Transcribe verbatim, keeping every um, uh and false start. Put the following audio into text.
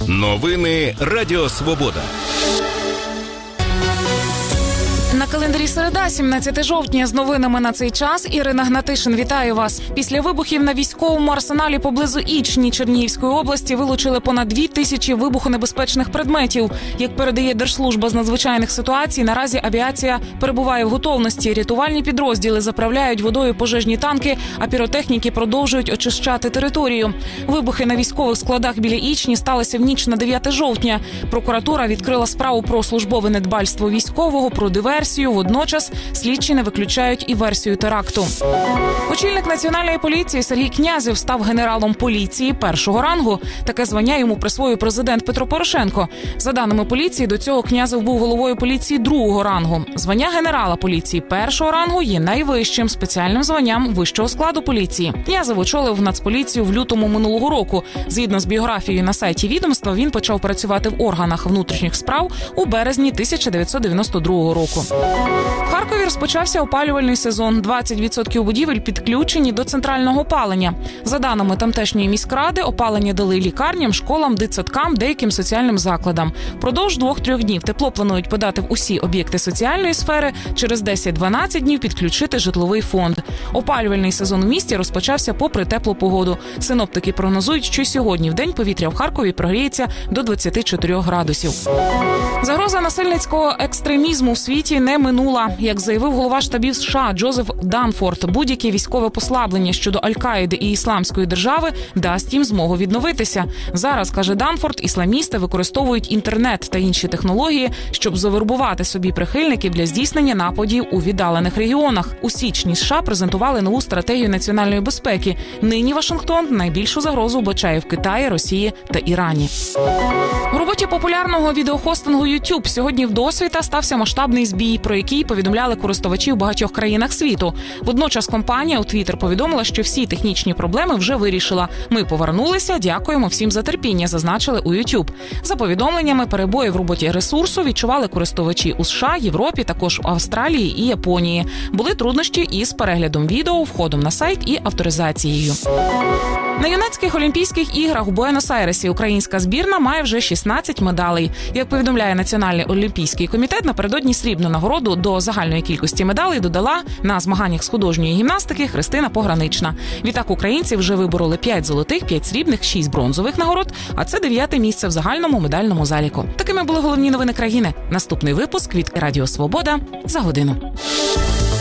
Новини Радіо Свобода. На календарі середа, сімнадцяте жовтня. З новинами на цей час Ірина Гнатишин. Вітаю вас. Після вибухів на військовому арсеналі поблизу Ічні Чернігівської області вилучили понад дві тисячі вибухонебезпечних предметів. Як передає Держслужба з надзвичайних ситуацій, наразі авіація перебуває в готовності. Рятувальні підрозділи заправляють водою пожежні танки, а піротехніки продовжують очищати територію. Вибухи на військових складах біля Ічні сталися в ніч на дев'яте жовтня. Прокуратура відкрила справу про службове недбальство військового, про диверсію. Водночас слідчі не виключають і версію теракту. Очільник Національної поліції Сергій Князєв став генералом поліції першого рангу. Таке звання йому присвоїв президент Петро Порошенко. За даними поліції, до цього Князєв був головою поліції другого рангу. Звання генерала поліції першого рангу є найвищим спеціальним званням вищого складу поліції. Князєв очолив Нацполіцію в лютому минулого року. Згідно з біографією на сайті відомства, він почав працювати в органах внутрішніх справ у березні тисяча дев'ятсот дев'яносто другого року. В Харкові розпочався опалювальний сезон. двадцять відсотків будівель підключені до центрального опалення. За даними тамтешньої міськради, опалення дали лікарням, школам, дитсадкам, деяким соціальним закладам. Впродовж двох-трьох днів тепло планують подати в усі об'єкти соціальної сфери, через десять-дванадцять днів підключити житловий фонд. Опалювальний сезон у місті розпочався попри теплу погоду. Синоптики прогнозують, що сьогодні в день повітря в Харкові прогріється до двадцяти чотирьох градусів. Загроза насильницького екстремізму у світі не минула. Як заявив голова штабів США Джозеф Данфорд, будь-яке військове послаблення щодо Аль-Каїди і Ісламської держави дасть їм змогу відновитися. Зараз, каже Данфорд, ісламісти використовують інтернет та інші технології, щоб завербувати собі прихильників для здійснення нападів у віддалених регіонах. У січні США презентували нову стратегію національної безпеки. Нині Вашингтон найбільшу загрозу вбачає в Китаї, Росії та Ірані. У роботі популярного відеохостингу YouTube сьогодні вдосвіта стався масштабний збій, про який повідомляли користувачі в багатьох країнах світу. Водночас компанія у Твіттер повідомила, що всі технічні проблеми вже вирішила. Ми повернулися, дякуємо всім за терпіння, зазначили у YouTube. За повідомленнями, перебої в роботі ресурсу відчували користувачі у США, Європі, також в Австралії і Японії. Були труднощі із переглядом відео, входом на сайт і авторизацією. На юнацьких Олімпійських іграх у Буенос-Айресі українська збірна має вже шістнадцять медалей. Як повідомляє Національний олімпійський комітет, напередодні срібну нагороду до загальної кількості медалей додала на змаганнях з художньої гімнастики Христина Погранична. Відтак українці вже вибороли п'ять золотих, п'ять срібних, шість бронзових нагород, а це дев'яте місце в загальному медальному заліку. Такими були головні новини країни. Наступний випуск від Радіо Свобода за годину.